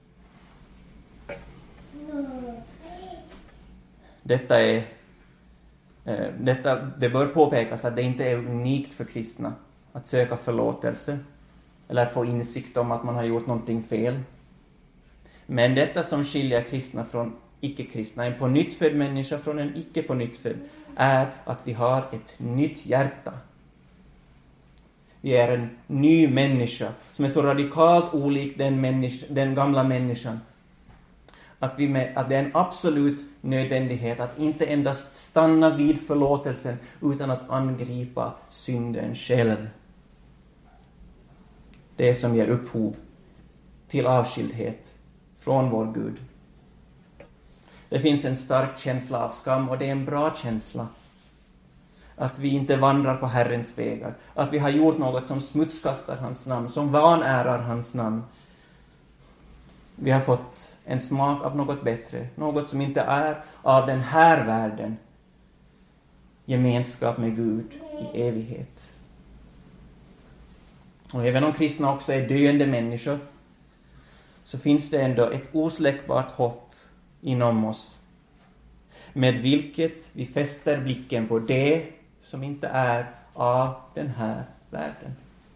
Detta är, eh, detta, det bör påpekas att det inte är unikt för kristna att söka förlåtelse eller att få insikt om att man har gjort någonting fel. Men detta som skiljer kristna från icke-kristna, en på nytt född människa från en icke på nytt född, är att vi har ett nytt hjärta. Vi är en ny människa som är så radikalt olik den, människa, den gamla människan. Att, vi med, att det är en absolut nödvändighet att inte endast stanna vid förlåtelsen utan att angripa synden själv. Det som ger upphov till avskildhet från vår Gud. Det finns en stark känsla av skam, och det är en bra känsla. Att vi inte vandrar på Herrens vägar. Att vi har gjort något som smutskastar hans namn, som vanärar hans namn. Vi har fått en smak av något bättre, något som inte är av den här världen. Gemenskap med Gud i evighet. Och även om kristna också är döende människor, så finns det ändå ett osläckbart hopp inom oss, med vilket vi fäster blicken på det som inte är av den här världen.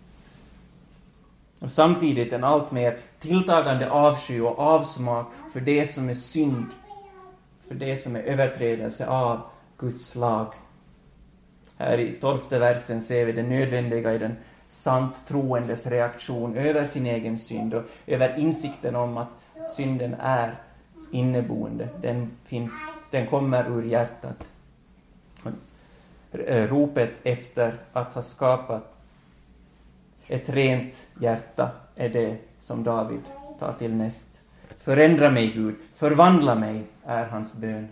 Och samtidigt en allt mer tilltagande avsky och avsmak för det som är synd, för det som är överträdelse av Guds lag. Här i tolfte versen ser vi det nödvändiga i den sant troendes reaktion över sin egen synd och över insikten om att synden är inneboende. Den finns, den kommer ur hjärtat. Ropet efter att ha skapat ett rent hjärta är det som David tar till näst. Förändra mig, Gud, förvandla mig, är hans bön.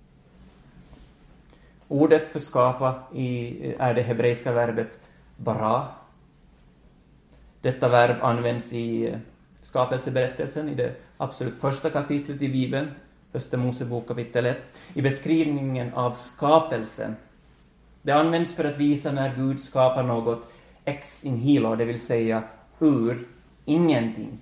Ordet för skapa är det hebreiska verbet bara. Detta verb används i skapelseberättelsen i det absolut första kapitlet i Bibeln, första Mosebok kapitel ett, i beskrivningen av skapelsen. Det används för att visa när Gud skapar något ex nihilo, det vill säga ur ingenting.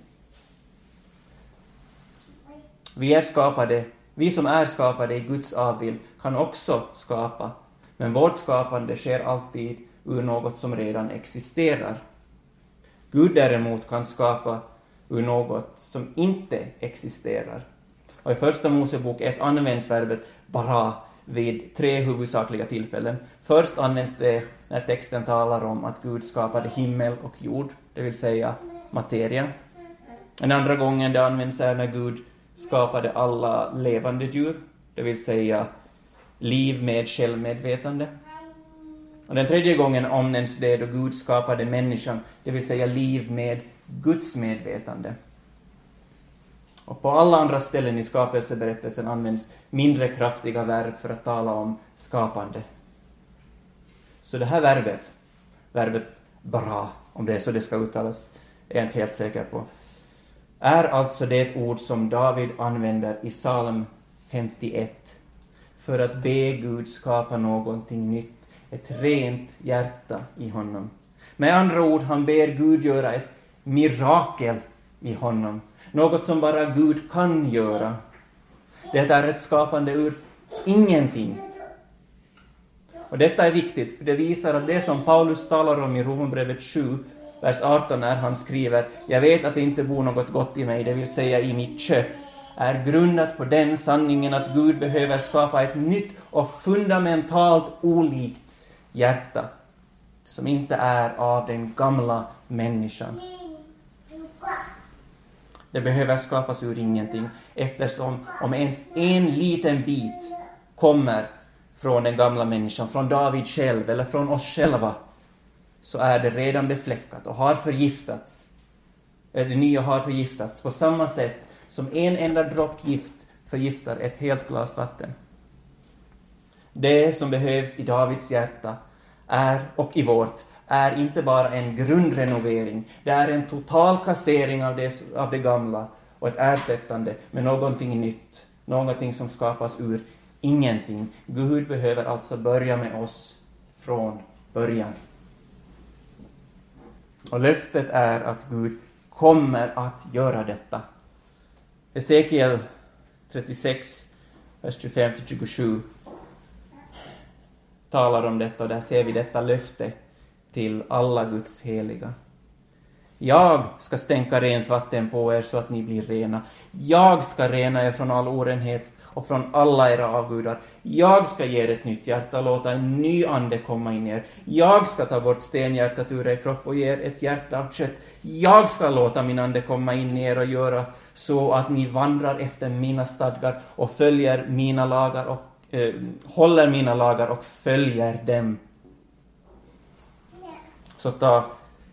Vi är skapade, vi som är skapade i Guds avbild kan också skapa, men vårt skapande sker alltid ur något som redan existerar. Gud däremot kan skapa ur något som inte existerar. Och i första Mosebok ett används verbet bara vid tre huvudsakliga tillfällen. Först används det när texten talar om att Gud skapade himmel och jord, det vill säga materia. Den andra gången det används är när Gud skapade alla levande djur, det vill säga liv med självmedvetande. Och den tredje gången omnämns det då Gud skapade människan, det vill säga liv med Guds medvetande. Och på alla andra ställen i skapelseberättelsen används mindre kraftiga verb för att tala om skapande. Så det här verbet, verbet bara, om det är så det ska uttalas, är jag inte helt säker på, är alltså det ord som David använder i psalm femtioett för att be Gud skapa någonting nytt, ett rent hjärta i honom. Med andra ord, han ber Gud göra ett mirakel i honom. Något som bara Gud kan göra. Det är ett skapande ur ingenting. Och detta är viktigt, för det visar att det som Paulus talar om i Romarbrevet sju, vers arton, när han skriver: jag vet att det inte bor något gott i mig, det vill säga i mitt kött, är grundat på den sanningen att Gud behöver skapa ett nytt och fundamentalt olikt hjärta, som inte är av den gamla människan. Det behöver skapas ur ingenting, eftersom om ens en liten bit kommer från den gamla människan, från David själv eller från oss själva, så är det redan befläckat och har förgiftats. Det nya har förgiftats på samma sätt som en enda dropp gift förgiftar ett helt glas vatten. Det som behövs i Davids hjärta är, och i vårt, är inte bara en grundrenovering. Det är en total kassering av det, av det gamla och ett ersättande med någonting nytt. Någonting som skapas ur ingenting. Gud behöver alltså börja med oss från början. Och löftet är att Gud kommer att göra detta. Hesekiel trettiosex, vers tjugofem till tjugosju talar om detta, och där ser vi detta löfte till alla Guds heliga. Jag ska stänka rent vatten på er så att ni blir rena. Jag ska rena er från all orenhet och från alla era avgudar. Jag ska ge er ett nytt hjärta och låta en ny ande komma in i er. Jag ska ta bort stenhjärtat ur er kropp och ge er ett hjärta av kött. Jag ska låta min ande komma in i er och göra så att ni vandrar efter mina stadgar och följer mina lagar och eh, håller mina lagar och följer dem. Så ta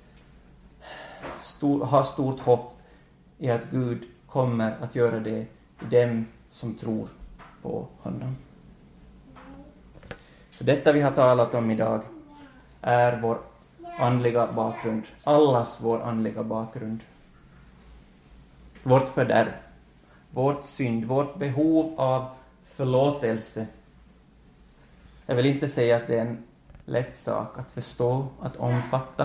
stor, ha stort hopp i att Gud kommer att göra det i dem som tror på honom. För detta vi har talat om idag är vår andliga bakgrund. Allas vår andliga bakgrund. Vårt fördärv, vårt synd, vårt behov av förlåtelse. Jag vill inte säga att det är en lätt sak att förstå, att omfatta.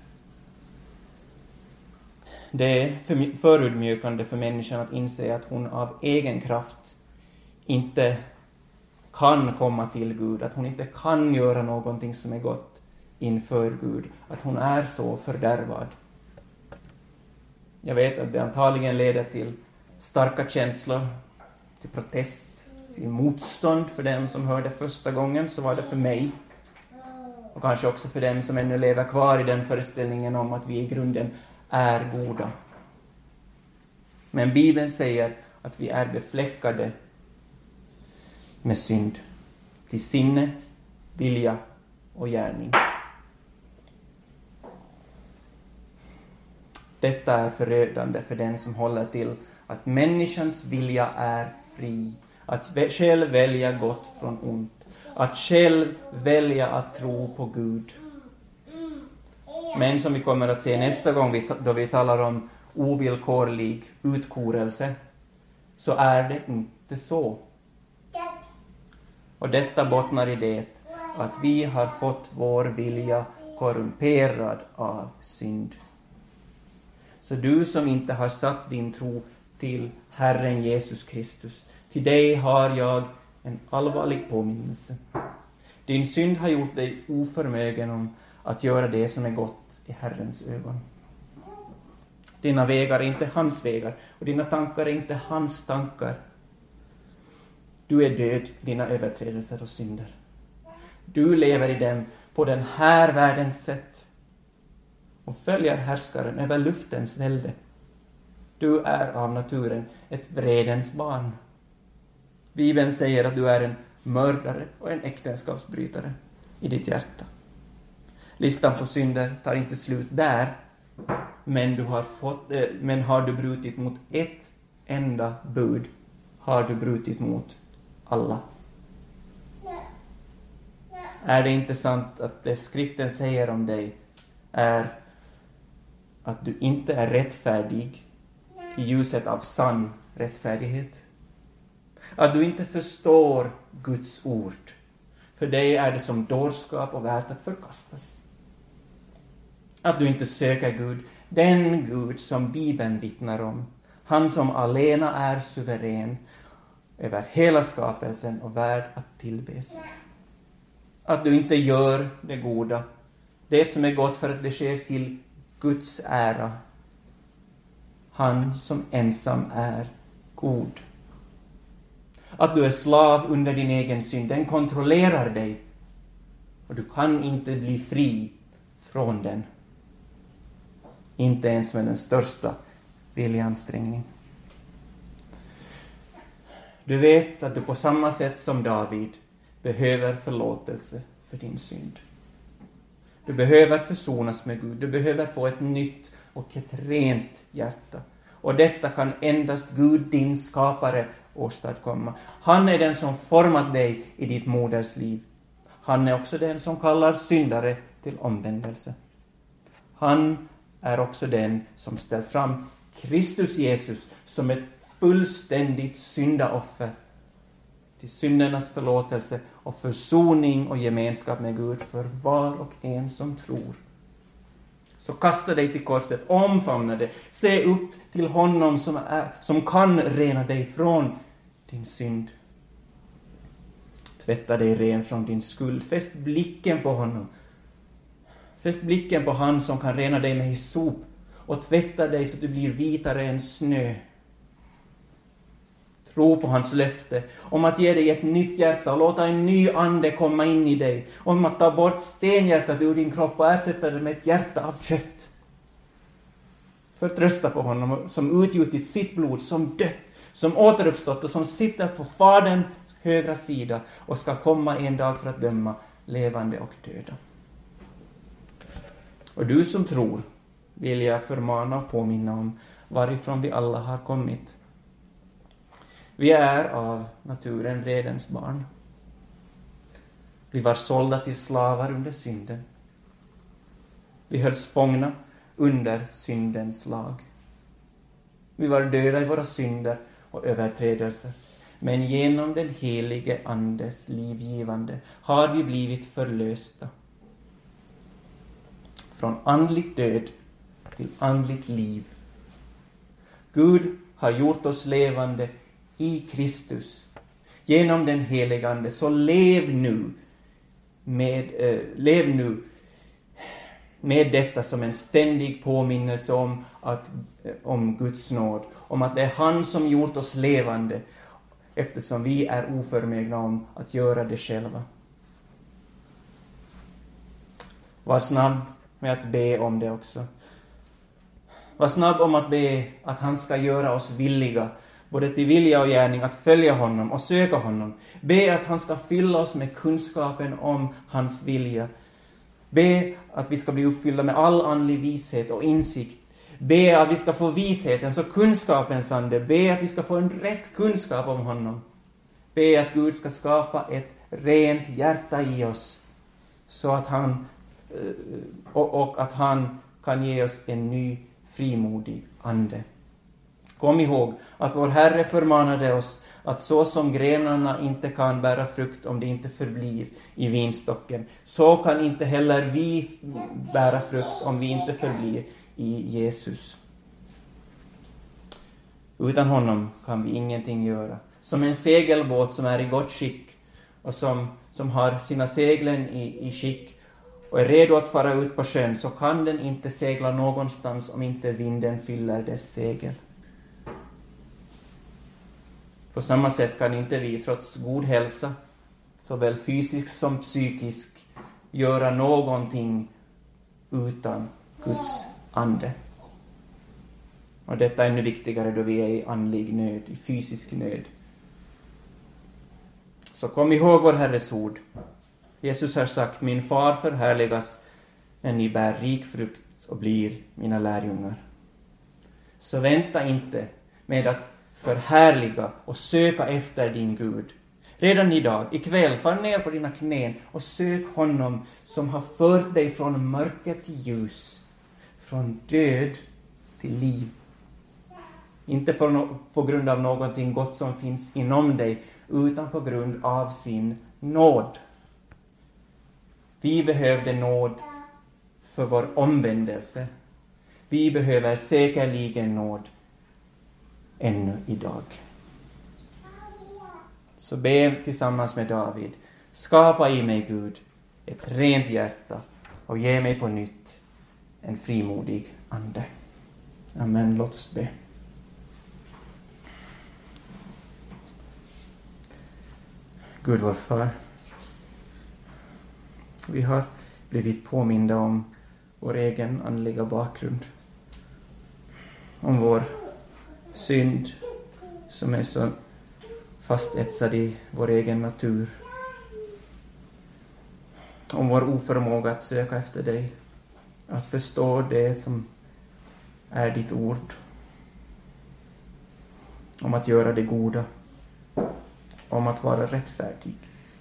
Det är för, förödmjukande för människan att inse att hon av egen kraft inte kan komma till Gud, att hon inte kan göra någonting som är gott inför Gud, att hon är så fördärvad. Jag vet att det antagligen leder till starka känslor, till protest, till motstånd för dem som hörde första gången, så var det för mig. Och kanske också för dem som ännu lever kvar i den föreställningen om att vi i grunden är goda. Men Bibeln säger att vi är befläckade med synd till sinne, vilja och gärning. Detta är förödande för den som håller till att människans vilja är fri, att själv välja gott från ont, att själv välja att tro på Gud. Men som vi kommer att se nästa gång då vi talar om ovillkorlig utkorelse, så är det inte så. Och detta bottnar i det att vi har fått vår vilja korrumperad av synd. Så du som inte har satt din tro till Herren Jesus Kristus, till dig har jag en allvarlig påminnelse. Din synd har gjort dig oförmögen om att göra det som är gott i Herrens ögon. Dina vägar är inte hans vägar och dina tankar är inte hans tankar. Du är död dina överträdelser och synder. Du lever i dem på den här världens sätt och följer härskaren över luftens välde. Du är av naturen ett vredens barn. Bibeln säger att du är en mördare och en äktenskapsbrytare i ditt hjärta. Listan på synder tar inte slut där, men, du har fått, eh, men har du brutit mot ett enda bud, har du brutit mot alla. Är det inte sant att det skriften säger om dig är att du inte är rättfärdig i ljuset av sann rättfärdighet? Att du inte förstår Guds ord. För dig är det som dårskap och värt att förkastas. Att du inte söker Gud, den Gud som Bibeln vittnar om. Han som alena är suverän över hela skapelsen och värd att tillbes. Att du inte gör det goda, det som är gott för att det sker till Guds ära. Han som ensam är god. Att du är slav under din egen synd, den kontrollerar dig. Och du kan inte bli fri från den. Inte ens med den största viljansträngning. Du vet att du på samma sätt som David behöver förlåtelse för din synd. Du behöver försonas med Gud. Du behöver få ett nytt och ett rent hjärta. Och detta kan endast Gud, din skapare, åstadkomma. Han är den som format dig i ditt moders liv. Han är också den som kallar syndare till omvändelse. Han är också den som ställt fram Kristus Jesus som ett fullständigt syndaoffer till syndernas förlåtelse och försoning och gemenskap med Gud för var och en som tror. Så kasta dig till korset, omfamna det, se upp till honom som, är, som kan rena dig från din synd. Tvätta dig ren från din skuld, fäst blicken på honom. Fäst blicken på han som kan rena dig med hisop och tvätta dig så att du blir vitare än snö. Tro på hans löfte om att ge dig ett nytt hjärta och låta en ny ande komma in i dig. Om att ta bort stenhjärtat ur din kropp och ersätta det med ett hjärta av kött. Förtrösta på honom som utgjutit sitt blod, som dött, som återuppstått och som sitter på Faderns högra sida och ska komma en dag för att döma levande och döda. Och du som tror vill jag förmana och påminna om varifrån vi alla har kommit. Vi är av naturen vredens barn. Vi var sålda till slavar under synden. Vi hölls fångna under syndens lag. Vi var döda i våra synder och överträdelser. Men genom den helige Andes livgivande har vi blivit förlösta. Från andlig död till andligt liv. Gud har gjort oss levande i Kristus. Genom den helige Ande. Så lev nu med, eh, lev nu med detta som en ständig påminnelse om, att, om Guds nåd. Om att det är han som gjort oss levande. Eftersom vi är oförmögna om att göra det själva. Var snabb med att be om det också. Var snabb om att be att han ska göra oss villiga. Både till vilja och gärning att följa honom och söka honom. Be att han ska fylla oss med kunskapen om hans vilja. Be att vi ska bli uppfyllda med all andlig vishet och insikt. Be att vi ska få visheten, så kunskapens ande. Be att vi ska få en rätt kunskap om honom. Be att Gud ska skapa ett rent hjärta i oss. Så att han, och, och att han kan ge oss en ny frimodig ande. Kom ihåg att vår Herre förmanade oss att så som grenarna inte kan bära frukt om det inte förblir i vinstocken, så kan inte heller vi bära frukt om vi inte förblir i Jesus. Utan honom kan vi ingenting göra. Som en segelbåt som är i gott skick och som, som har sina seglen i, i skick och är redo att fara ut på sjön, så kan den inte segla någonstans om inte vinden fyller dess segel. På samma sätt kan inte vi, trots god hälsa, såväl fysisk som psykisk, göra någonting utan Guds ande. Och detta är ännu viktigare då vi är i andlig nöd, i fysisk nöd. Så kom ihåg vår Herres ord. Jesus har sagt: min far förhärligas när ni bär rik frukt och blir mina lärjungar. Så vänta inte med att förhärliga och söka efter din Gud. Redan idag, ikväll, far ner på dina knän och sök honom som har fört dig från mörker till ljus, från död till liv. Inte på, no- på grund av någonting gott som finns inom dig, utan på grund av sin nåd. Vi behövde nåd för vår omvändelse. Vi behöver säkerligen nåd ännu idag. Så be tillsammans med David: skapa i mig, Gud, ett rent hjärta och ge mig på nytt en frimodig ande. Amen. Låt oss be. Gud vår far, vi har blivit påminda om vår egen andliga bakgrund. Om vår synd som är så fastetsad i vår egen natur. Om vår oförmåga att söka efter dig. Att förstå det som är ditt ord. Om att göra det goda. Om att vara rättfärdig.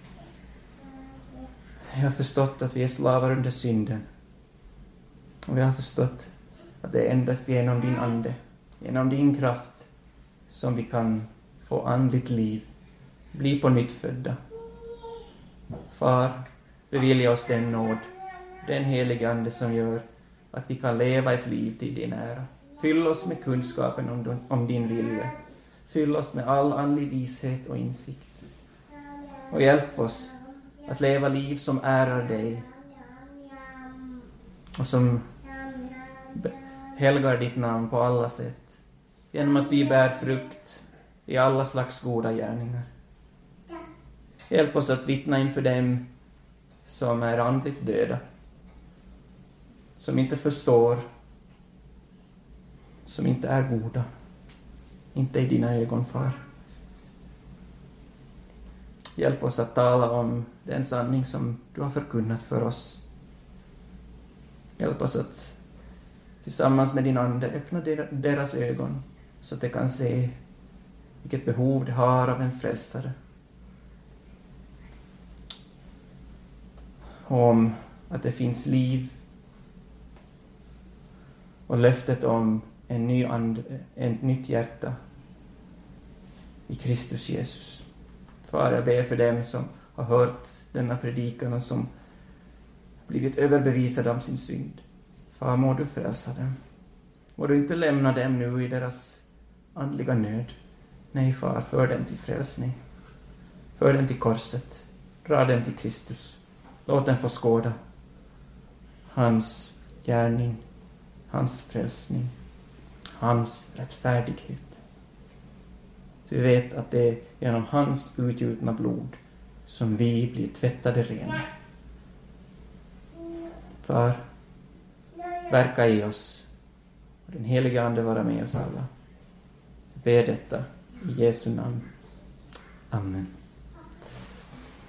Jag har förstått att vi är slavar under synden. Och jag har förstått att det är endast genom din ande, genom din kraft, som vi kan få andligt liv, bli på nytt födda. Far, bevilja oss den nåd, den heliga ande som gör att vi kan leva ett liv till din ära. Fyll oss med kunskapen om, om din vilja. Fyll oss med all andlig vishet och insikt. Och hjälp oss att leva liv som ärar dig och som helgar ditt namn på alla sätt, genom att vi bär frukt i alla slags goda gärningar. Hjälp oss att vittna inför dem som är andligt döda, som inte förstår, som inte är goda, inte i dina ögon, far. Hjälp oss att tala om den sanning som du har förkunnat för oss. Hjälp oss att tillsammans med din ande öppna deras ögon så att de kan se vilket behov de har av en frälsare. Om att det finns liv och löftet om en ny ande, ett nytt hjärta i Kristus Jesus. Far, jag ber för dem som har hört denna predikan och som blivit överbevisade om sin synd. Far, må du frälsa dem. Må du inte lämna dem nu i deras andliga nöd. Nej, far, för dem till frälsning. För dem till korset. Dra dem till Kristus. Låt dem få skåda hans gärning, hans frälsning, hans rättfärdighet. Så vi vet att det är genom hans utgjutna blod som vi blir tvättade rena. Far, verka i oss och den heliga ande vara med oss alla. Jag ber detta i Jesu namn. Amen.